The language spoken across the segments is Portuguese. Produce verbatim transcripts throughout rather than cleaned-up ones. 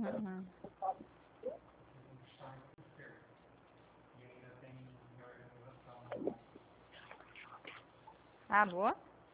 Uhum. Alô?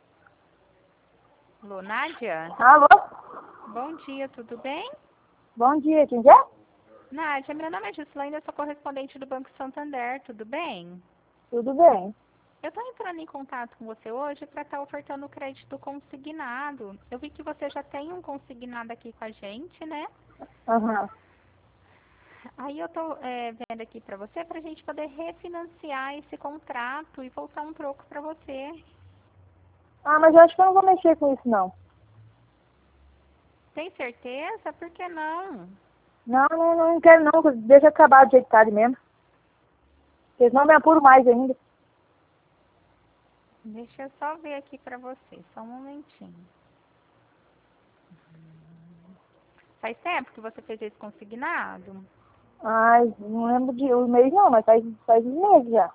Alô, Nádia? Alô? Bom dia, tudo bem? Bom dia, quem é? Nádia, meu nome é Gislaine, eu sou correspondente do Banco Santander, tudo bem? Tudo bem. Eu estou entrando em contato com você hoje para estar ofertando o crédito consignado. Eu vi que você já tem um consignado aqui com a gente, né? Aham. Aí eu estou vendo aqui para você para a gente poder refinanciar esse contrato e voltar um troco para você. Ah, mas eu acho que eu não vou mexer com isso, não. Tem certeza? Por que não? Não, não, não quero não. Deixa acabar do jeito que tá ali mesmo. Porque senão me apuro mais ainda. Deixa eu só ver aqui para você, só um momentinho. Faz tempo que você fez esse consignado? Ai, não lembro de um mês não, mas faz, faz um mês já.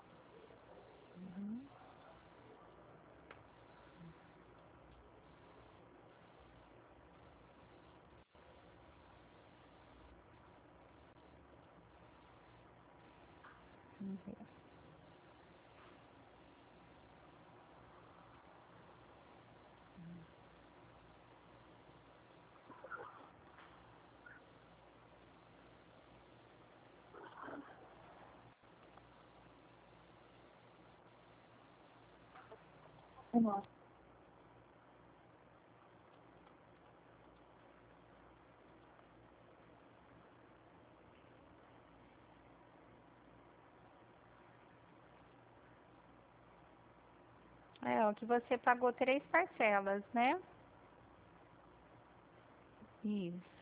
Vamos ver. Uhum. É, ó, que você pagou três parcelas, né? Isso.